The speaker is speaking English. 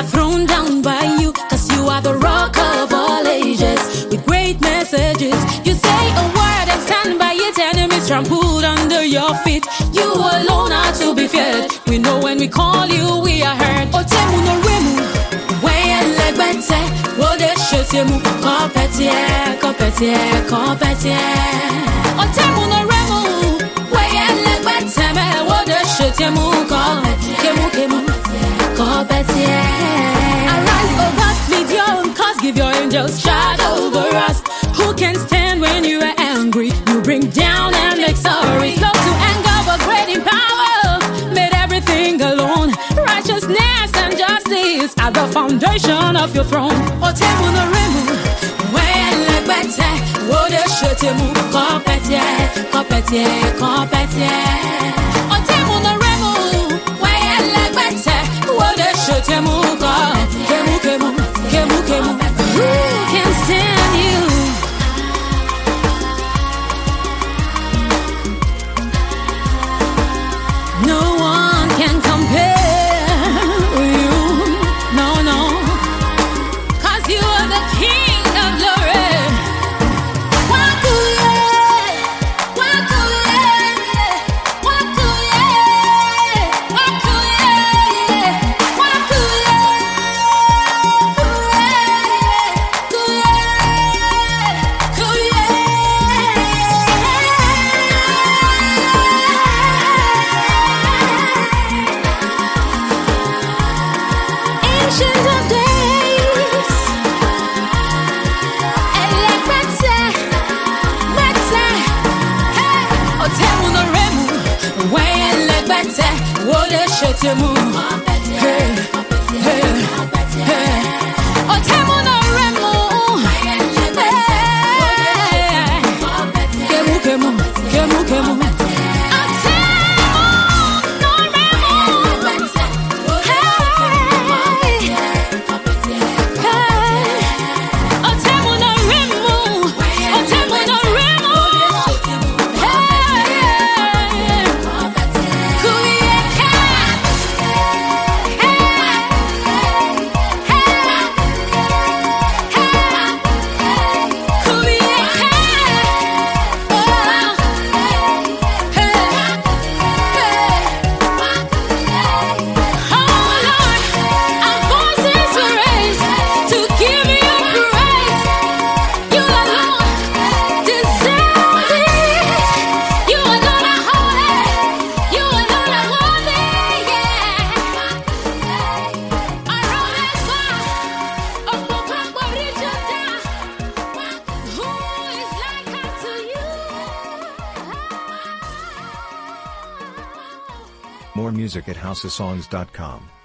are thrown down by you, cause you are the rock of all ages. With great messages, you say a word and stand by it. Enemies trampled under your feet. You alone are to be feared. We know when we call you, we are heard. Otemu no remu, weye legbete, wode shotemu, kompetie, kompetie, kompetie. Otemu no remu, weye legbete, wode shotemu, kemu, kemu, kompetie. Arise, oh God, lead your cause, give your angels charge over us. Who can stand when you are angry? You bring down and make sorry. Slow to anger, but great in power. Made everything alone. Righteousness and justice are the foundation of your throne. Otemu no remu, weye legbete, wode shotemu, kompetie, kompetie, kompetie. Otemu no remu, weye legbete, wode shotemu, kemu, kemu, kemu, kemu. Who can stand you? No one can compare with you. No, no. Cause you are the King of glory. Wakuye, wakuye, wakuye, wakuye, wakuye, Ancient of days, elegbete, bete, hey. Otemu no remu, weye elegbete, wode shotemu, hey, hey, hey. Otemu no remu, hey, kemu, kemu, kemu, kemu. More music at housesongs.com.